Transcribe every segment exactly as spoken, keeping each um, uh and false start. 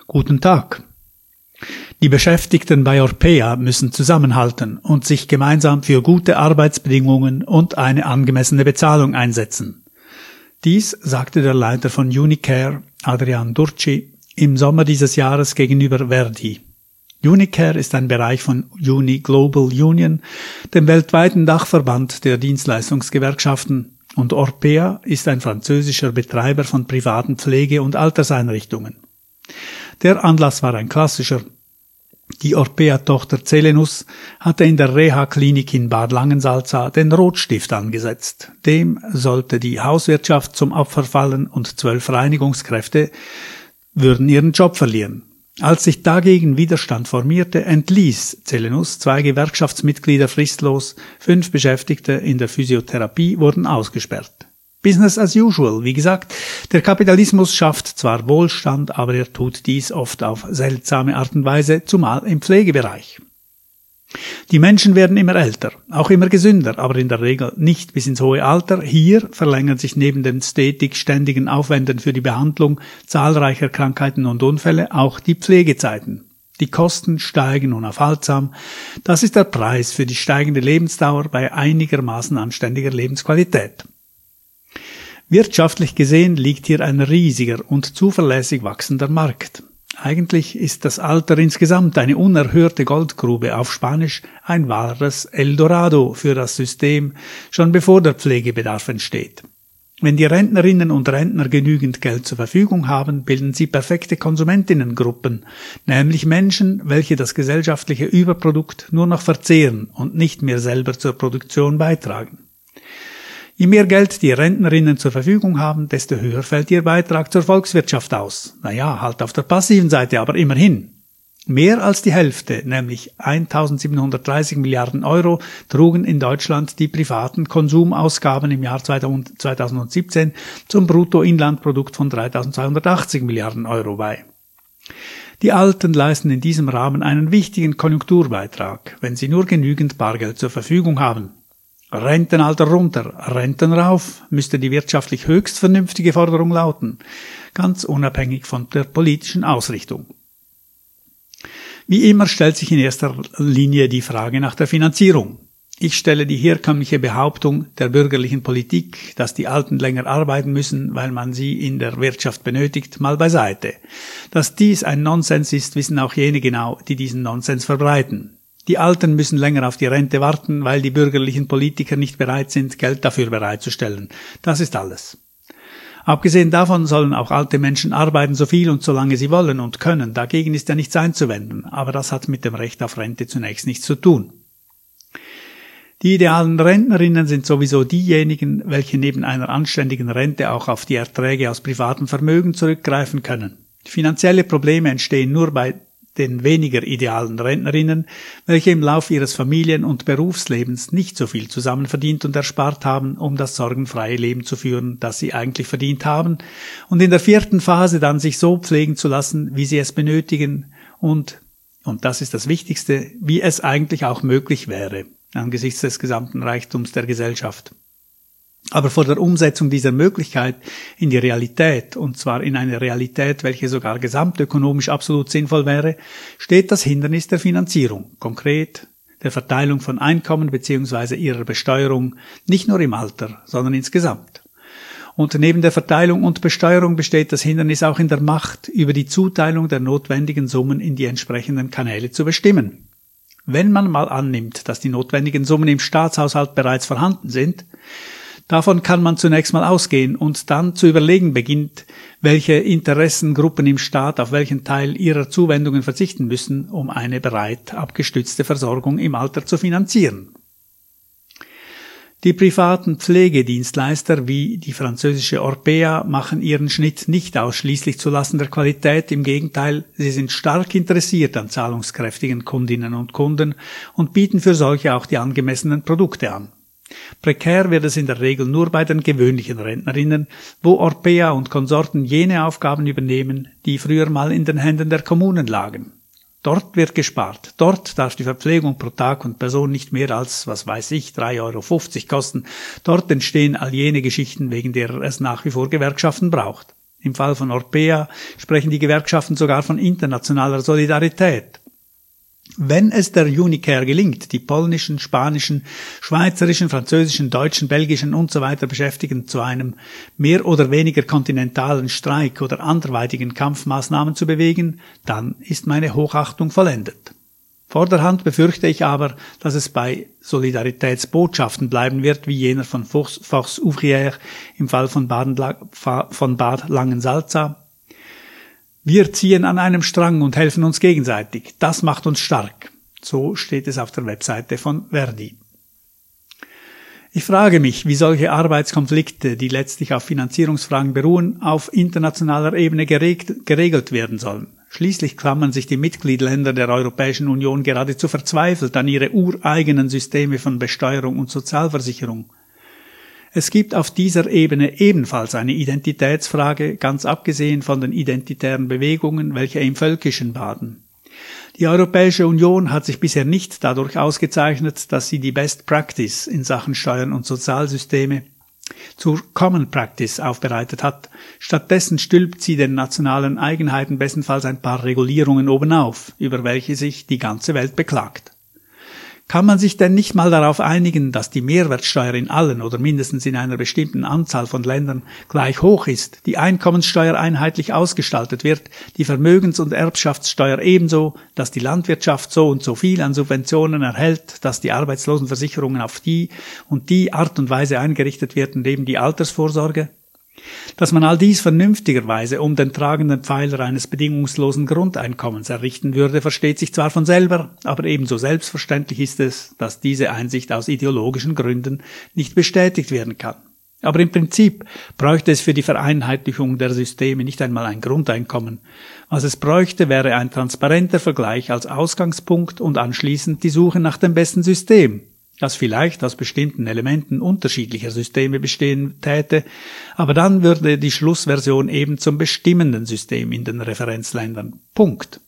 Guten Tag. Die Beschäftigten bei Orpea müssen zusammenhalten und sich gemeinsam für gute Arbeitsbedingungen und eine angemessene Bezahlung einsetzen. Dies sagte der Leiter von Unicare, Adrian Durci, im Sommer dieses Jahres gegenüber Verdi. Unicare ist ein Bereich von Uni Global Union, dem weltweiten Dachverband der Dienstleistungsgewerkschaften, und Orpea ist ein französischer Betreiber von privaten Pflege- und Alterseinrichtungen. Der Anlass war ein klassischer. Die Orpea-Tochter Zelenus hatte in der Reha-Klinik in Bad Langensalza den Rotstift angesetzt. Dem sollte die Hauswirtschaft zum Opfer fallen und zwölf Reinigungskräfte würden ihren Job verlieren. Als sich dagegen Widerstand formierte, entließ Zelenus zwei Gewerkschaftsmitglieder fristlos, fünf Beschäftigte in der Physiotherapie wurden ausgesperrt. Business as usual, wie gesagt, der Kapitalismus schafft zwar Wohlstand, aber er tut dies oft auf seltsame Art und Weise, zumal im Pflegebereich. Die Menschen werden immer älter, auch immer gesünder, aber in der Regel nicht bis ins hohe Alter. Hier verlängern sich neben den stetig ständigen Aufwänden für die Behandlung zahlreicher Krankheiten und Unfälle auch die Pflegezeiten. Die Kosten steigen unaufhaltsam. Das ist der Preis für die steigende Lebensdauer bei einigermaßen anständiger Lebensqualität. Wirtschaftlich gesehen liegt hier ein riesiger und zuverlässig wachsender Markt. Eigentlich ist das Alter insgesamt eine unerhörte Goldgrube, auf Spanisch ein wahres Eldorado für das System, schon bevor der Pflegebedarf entsteht. Wenn die Rentnerinnen und Rentner genügend Geld zur Verfügung haben, bilden sie perfekte Konsumentinnengruppen, nämlich Menschen, welche das gesellschaftliche Überprodukt nur noch verzehren und nicht mehr selber zur Produktion beitragen. Je mehr Geld die Rentnerinnen zur Verfügung haben, desto höher fällt ihr Beitrag zur Volkswirtschaft aus. Naja, halt auf der passiven Seite, aber immerhin. Mehr als die Hälfte, nämlich eintausendsiebenhundertdreißig Milliarden Euro, trugen in Deutschland die privaten Konsumausgaben im Jahr zweitausendsiebzehn zum Bruttoinlandprodukt von dreitausendzweihundertachtzig Milliarden Euro bei. Die Alten leisten in diesem Rahmen einen wichtigen Konjunkturbeitrag, wenn sie nur genügend Bargeld zur Verfügung haben. Rentenalter runter, Renten rauf, müsste die wirtschaftlich höchst vernünftige Forderung lauten, ganz unabhängig von der politischen Ausrichtung. Wie immer stellt sich in erster Linie die Frage nach der Finanzierung. Ich stelle die herkömmliche Behauptung der bürgerlichen Politik, dass die Alten länger arbeiten müssen, weil man sie in der Wirtschaft benötigt, mal beiseite. Dass dies ein Nonsens ist, wissen auch jene genau, die diesen Nonsens verbreiten. Die Alten müssen länger auf die Rente warten, weil die bürgerlichen Politiker nicht bereit sind, Geld dafür bereitzustellen. Das ist alles. Abgesehen davon sollen auch alte Menschen arbeiten, so viel und so lange sie wollen und können. Dagegen ist ja nichts einzuwenden, aber das hat mit dem Recht auf Rente zunächst nichts zu tun. Die idealen Rentnerinnen sind sowieso diejenigen, welche neben einer anständigen Rente auch auf die Erträge aus privatem Vermögen zurückgreifen können. Finanzielle Probleme entstehen nur bei den weniger idealen Rentnerinnen, welche im Lauf ihres Familien- und Berufslebens nicht so viel zusammen verdient und erspart haben, um das sorgenfreie Leben zu führen, das sie eigentlich verdient haben, und in der vierten Phase dann sich so pflegen zu lassen, wie sie es benötigen und, und das ist das Wichtigste, wie es eigentlich auch möglich wäre, angesichts des gesamten Reichtums der Gesellschaft. Aber vor der Umsetzung dieser Möglichkeit in die Realität, und zwar in eine Realität, welche sogar gesamtökonomisch absolut sinnvoll wäre, steht das Hindernis der Finanzierung, konkret der Verteilung von Einkommen bzw. ihrer Besteuerung, nicht nur im Alter, sondern insgesamt. Und neben der Verteilung und Besteuerung besteht das Hindernis auch in der Macht, über die Zuteilung der notwendigen Summen in die entsprechenden Kanäle zu bestimmen. Wenn man mal annimmt, dass die notwendigen Summen im Staatshaushalt bereits vorhanden sind, davon kann man zunächst mal ausgehen und dann zu überlegen beginnt, welche Interessengruppen im Staat auf welchen Teil ihrer Zuwendungen verzichten müssen, um eine breit abgestützte Versorgung im Alter zu finanzieren. Die privaten Pflegedienstleister wie die französische Orpea machen ihren Schnitt nicht ausschließlich zulasten der Qualität, im Gegenteil, sie sind stark interessiert an zahlungskräftigen Kundinnen und Kunden und bieten für solche auch die angemessenen Produkte an. Prekär wird es in der Regel nur bei den gewöhnlichen Rentnerinnen, wo Orpea und Konsorten jene Aufgaben übernehmen, die früher mal in den Händen der Kommunen lagen. Dort wird gespart. Dort darf die Verpflegung pro Tag und Person nicht mehr als, was weiß ich, drei Euro fünfzig kosten. Dort entstehen all jene Geschichten, wegen derer es nach wie vor Gewerkschaften braucht. Im Fall von Orpea sprechen die Gewerkschaften sogar von internationaler Solidarität. Wenn es der Unicare gelingt, die polnischen, spanischen, schweizerischen, französischen, deutschen, belgischen und so weiter Beschäftigten zu einem mehr oder weniger kontinentalen Streik oder anderweitigen Kampfmaßnahmen zu bewegen, dann ist meine Hochachtung vollendet. Vorderhand befürchte ich aber, dass es bei Solidaritätsbotschaften bleiben wird, wie jener von Force Ouvrière im Fall von Bad Langensalza. Wir ziehen an einem Strang und helfen uns gegenseitig. Das macht uns stark. So steht es auf der Webseite von Verdi. Ich frage mich, wie solche Arbeitskonflikte, die letztlich auf Finanzierungsfragen beruhen, auf internationaler Ebene geregelt werden sollen. Schließlich klammern sich die Mitgliedsländer der Europäischen Union geradezu verzweifelt an ihre ureigenen Systeme von Besteuerung und Sozialversicherung. Es gibt auf dieser Ebene ebenfalls eine Identitätsfrage, ganz abgesehen von den identitären Bewegungen, welche im Völkischen baden. Die Europäische Union hat sich bisher nicht dadurch ausgezeichnet, dass sie die Best Practice in Sachen Steuern und Sozialsysteme zur Common Practice aufbereitet hat. Stattdessen stülpt sie den nationalen Eigenheiten bestenfalls ein paar Regulierungen obenauf, über welche sich die ganze Welt beklagt. Kann man sich denn nicht mal darauf einigen, dass die Mehrwertsteuer in allen oder mindestens in einer bestimmten Anzahl von Ländern gleich hoch ist, die Einkommenssteuer einheitlich ausgestaltet wird, die Vermögens- und Erbschaftssteuer ebenso, dass die Landwirtschaft so und so viel an Subventionen erhält, dass die Arbeitslosenversicherungen auf die und die Art und Weise eingerichtet werden, eben die Altersvorsorge? Dass man all dies vernünftigerweise um den tragenden Pfeiler eines bedingungslosen Grundeinkommens errichten würde, versteht sich zwar von selber, aber ebenso selbstverständlich ist es, dass diese Einsicht aus ideologischen Gründen nicht bestätigt werden kann. Aber im Prinzip bräuchte es für die Vereinheitlichung der Systeme nicht einmal ein Grundeinkommen. Was es bräuchte, wäre ein transparenter Vergleich als Ausgangspunkt und anschließend die Suche nach dem besten System, das vielleicht aus bestimmten Elementen unterschiedlicher Systeme bestehen täte, aber dann würde die Schlussversion eben zum bestimmenden System in den Referenzländern. Punkt.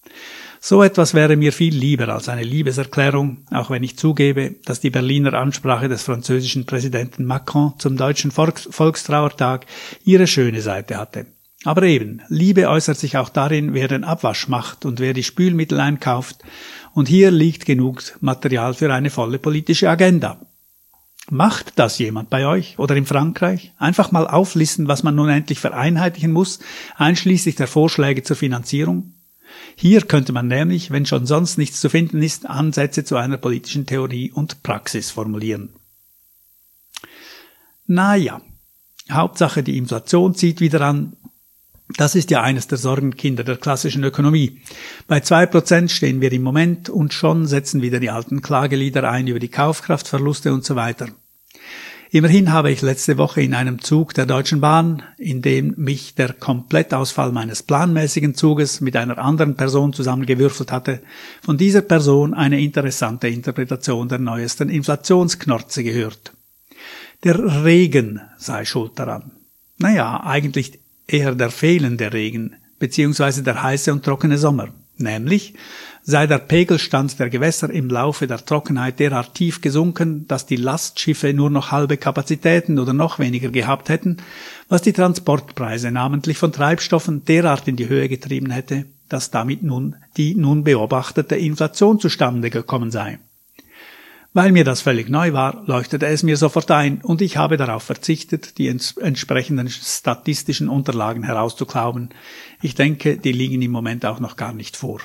So etwas wäre mir viel lieber als eine Liebeserklärung, auch wenn ich zugebe, dass die Berliner Ansprache des französischen Präsidenten Macron zum deutschen Volks- Volkstrauertag ihre schöne Seite hatte. Aber eben, Liebe äußert sich auch darin, wer den Abwasch macht und wer die Spülmittel einkauft, und hier liegt genug Material für eine volle politische Agenda. Macht das jemand bei euch oder in Frankreich? Einfach mal auflisten, was man nun endlich vereinheitlichen muss, einschließlich der Vorschläge zur Finanzierung? Hier könnte man nämlich, wenn schon sonst nichts zu finden ist, Ansätze zu einer politischen Theorie und Praxis formulieren. Naja, Hauptsache die Inflation zieht wieder an. Das ist ja eines der Sorgenkinder der klassischen Ökonomie. Bei zwei Prozent stehen wir im Moment und schon setzen wieder die alten Klagelieder ein über die Kaufkraftverluste und so weiter. Immerhin habe ich letzte Woche in einem Zug der Deutschen Bahn, in dem mich der Komplettausfall meines planmäßigen Zuges mit einer anderen Person zusammengewürfelt hatte, von dieser Person eine interessante Interpretation der neuesten Inflationsknorze gehört. Der Regen sei schuld daran. Naja, eigentlich eher der fehlende Regen, beziehungsweise der heiße und trockene Sommer. Nämlich sei der Pegelstand der Gewässer im Laufe der Trockenheit derart tief gesunken, dass die Lastschiffe nur noch halbe Kapazitäten oder noch weniger gehabt hätten, was die Transportpreise namentlich von Treibstoffen derart in die Höhe getrieben hätte, dass damit nun die nun beobachtete Inflation zustande gekommen sei. Weil mir das völlig neu war, leuchtete es mir sofort ein und ich habe darauf verzichtet, die ents- entsprechenden statistischen Unterlagen herauszuklauben. Ich denke, die liegen im Moment auch noch gar nicht vor.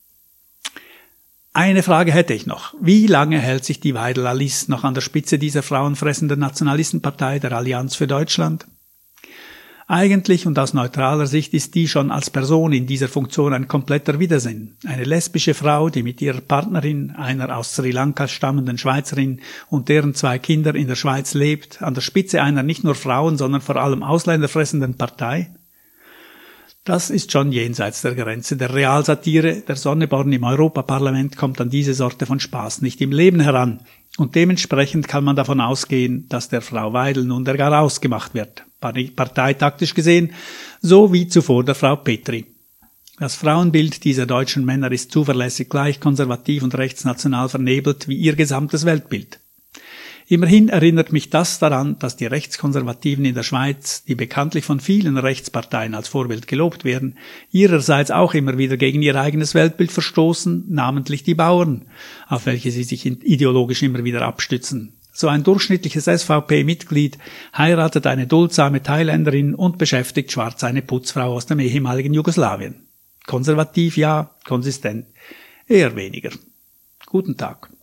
Eine Frage hätte ich noch. Wie lange hält sich die Weidel Alice noch an der Spitze dieser frauenfressenden Nationalistenpartei der Allianz für Deutschland? Eigentlich und aus neutraler Sicht ist die schon als Person in dieser Funktion ein kompletter Widersinn. Eine lesbische Frau, die mit ihrer Partnerin, einer aus Sri Lanka stammenden Schweizerin und deren zwei Kinder in der Schweiz lebt, an der Spitze einer nicht nur Frauen, sondern vor allem ausländerfressenden Partei? Das ist schon jenseits der Grenze der Realsatire. Der Sonneborn im Europaparlament kommt an diese Sorte von Spaß nicht im Leben heran. Und dementsprechend kann man davon ausgehen, dass der Frau Weidel nun der Garaus gemacht wird. Parteitaktisch gesehen, so wie zuvor der Frau Petri. Das Frauenbild dieser deutschen Männer ist zuverlässig gleich konservativ und rechtsnational vernebelt wie ihr gesamtes Weltbild. Immerhin erinnert mich das daran, dass die Rechtskonservativen in der Schweiz, die bekanntlich von vielen Rechtsparteien als Vorbild gelobt werden, ihrerseits auch immer wieder gegen ihr eigenes Weltbild verstoßen, namentlich die Bauern, auf welche sie sich ideologisch immer wieder abstützen. So ein durchschnittliches S V P-Mitglied heiratet eine duldsame Thailänderin und beschäftigt schwarz eine Putzfrau aus dem ehemaligen Jugoslawien. Konservativ ja, konsistent eher weniger. Guten Tag.